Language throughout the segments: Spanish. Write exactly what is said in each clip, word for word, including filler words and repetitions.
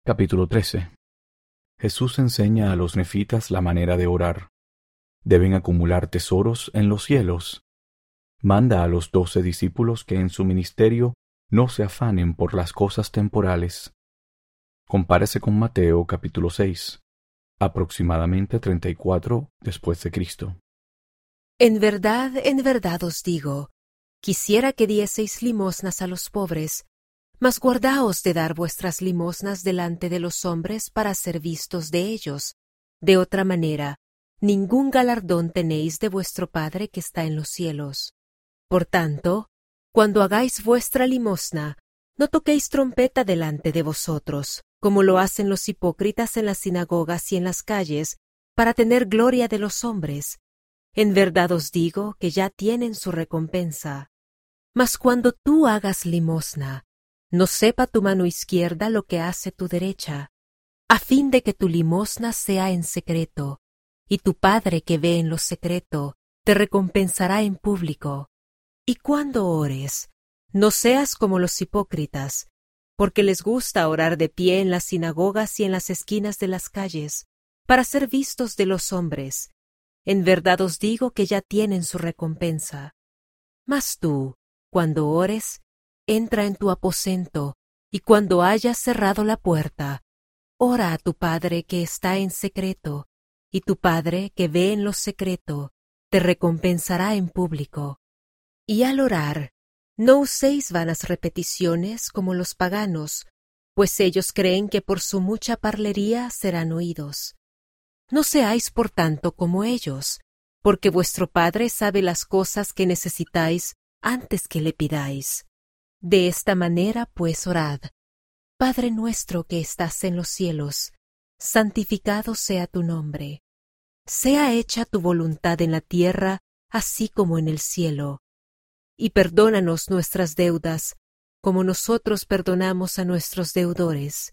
Capítulo trece. Jesús enseña a los nefitas la manera de orar. Deben acumular tesoros en los cielos. Manda a los doce discípulos que en su ministerio no se afanen por las cosas temporales. Compárese con Mateo capítulo seis, aproximadamente treinta y cuatro después de Cristo. En verdad, en verdad os digo, quisiera que dieseis limosnas a los pobres, mas guardaos de dar vuestras limosnas delante de los hombres para ser vistos de ellos. De otra manera, ningún galardón tenéis de vuestro Padre que está en los cielos. Por tanto, cuando hagáis vuestra limosna, no toquéis trompeta delante de vosotros, como lo hacen los hipócritas en las sinagogas y en las calles, para tener gloria de los hombres. En verdad os digo que ya tienen su recompensa. Mas cuando tú hagas limosna, no sepa tu mano izquierda lo que hace tu derecha, a fin de que tu limosna sea en secreto, y tu Padre que ve en lo secreto te recompensará en público. Y cuando ores, no seas como los hipócritas, porque les gusta orar de pie en las sinagogas y en las esquinas de las calles, para ser vistos de los hombres. En verdad os digo que ya tienen su recompensa. Mas tú, cuando ores, entra en tu aposento, y cuando hayas cerrado la puerta, ora a tu Padre que está en secreto, y tu Padre que ve en lo secreto te recompensará en público. Y al orar, no uséis vanas repeticiones como los paganos, pues ellos creen que por su mucha parlería serán oídos. No seáis por tanto como ellos, porque vuestro Padre sabe las cosas que necesitáis antes que le pidáis. De esta manera pues orad: Padre nuestro que estás en los cielos, santificado sea tu nombre. Sea hecha tu voluntad en la tierra, así como en el cielo. Y perdónanos nuestras deudas, como nosotros perdonamos a nuestros deudores.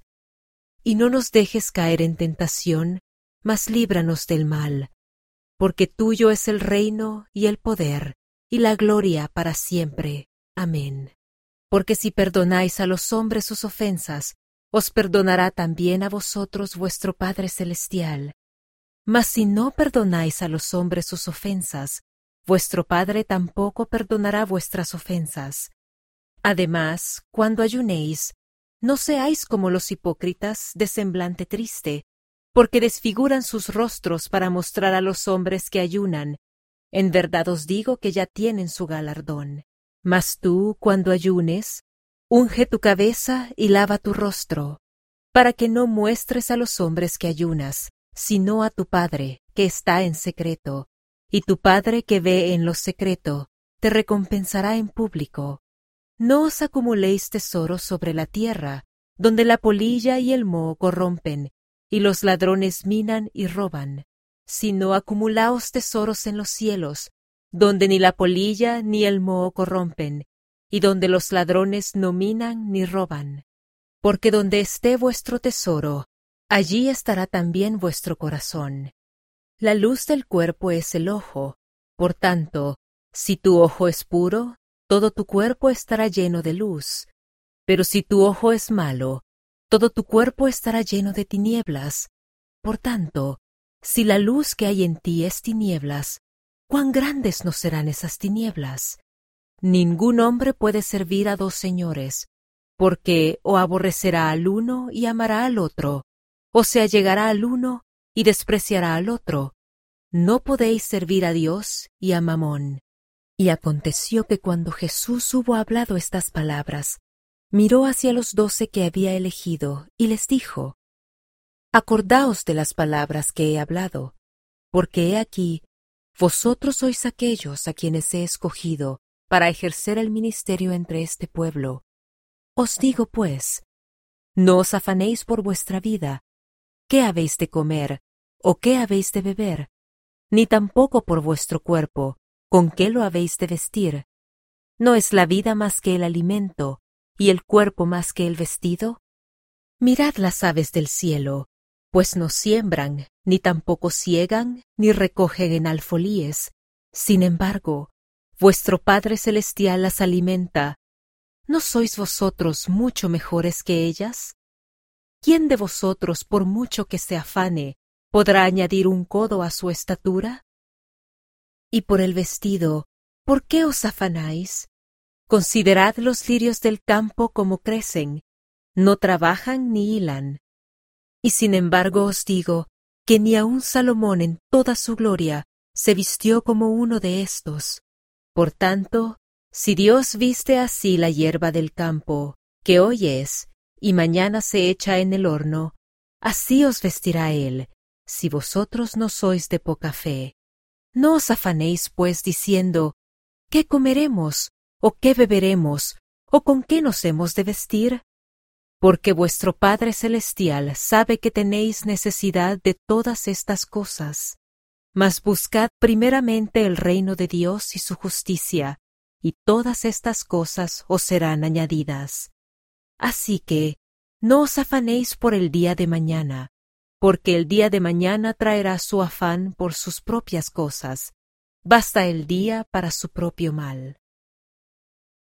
Y no nos dejes caer en tentación, mas líbranos del mal. Porque tuyo es el reino, y el poder, y la gloria para siempre. Amén. Porque si perdonáis a los hombres sus ofensas, os perdonará también a vosotros vuestro Padre Celestial. Mas si no perdonáis a los hombres sus ofensas, vuestro Padre tampoco perdonará vuestras ofensas. Además, cuando ayunéis, no seáis como los hipócritas de semblante triste, porque desfiguran sus rostros para mostrar a los hombres que ayunan. En verdad os digo que ya tienen su galardón. Mas tú, cuando ayunes, unge tu cabeza y lava tu rostro, para que no muestres a los hombres que ayunas, sino a tu Padre, que está en secreto, y tu Padre que ve en lo secreto, te recompensará en público. No os acumuléis tesoros sobre la tierra, donde la polilla y el moho corrompen, y los ladrones minan y roban, sino acumulaos tesoros en los cielos, donde ni la polilla ni el moho corrompen, y donde los ladrones no minan ni roban. Porque donde esté vuestro tesoro, allí estará también vuestro corazón. La luz del cuerpo es el ojo. Por tanto, si tu ojo es puro, todo tu cuerpo estará lleno de luz. Pero si tu ojo es malo, todo tu cuerpo estará lleno de tinieblas. Por tanto, si la luz que hay en ti es tinieblas, ¿cuán grandes no serán esas tinieblas? Ningún hombre puede servir a dos señores, porque o aborrecerá al uno y amará al otro, o se allegará al uno y despreciará al otro. No podéis servir a Dios y a Mamón. Y aconteció que cuando Jesús hubo hablado estas palabras, miró hacia los doce que había elegido, y les dijo: Acordaos de las palabras que he hablado, porque he aquí, vosotros sois aquellos a quienes he escogido para ejercer el ministerio entre este pueblo. Os digo pues, no os afanéis por vuestra vida, qué habéis de comer, o qué habéis de beber, ni tampoco por vuestro cuerpo, con qué lo habéis de vestir. ¿No es la vida más que el alimento, y el cuerpo más que el vestido? Mirad las aves del cielo, pues no siembran, ni tampoco siegan, ni recogen en alfolíes. Sin embargo, vuestro Padre Celestial las alimenta. ¿No sois vosotros mucho mejores que ellas? ¿quién de vosotros, por mucho que se afane, podrá añadir un codo a su estatura? Y por el vestido, ¿por qué os afanáis? Considerad los lirios del campo como crecen, no trabajan ni hilan. Y sin embargo os digo que ni aun Salomón en toda su gloria se vistió como uno de estos. Por tanto, si Dios viste así la hierba del campo, que hoy es, y mañana se echa en el horno, así os vestirá Él, si vosotros no sois de poca fe. No os afanéis, pues, diciendo, ¿qué comeremos? ¿O qué beberemos? ¿O con qué nos hemos de vestir? Porque vuestro Padre Celestial sabe que tenéis necesidad de todas estas cosas. Mas buscad primeramente el reino de Dios y su justicia, y todas estas cosas os serán añadidas. Así que, no os afanéis por el día de mañana, porque el día de mañana traerá su afán por sus propias cosas. Basta el día para su propio mal.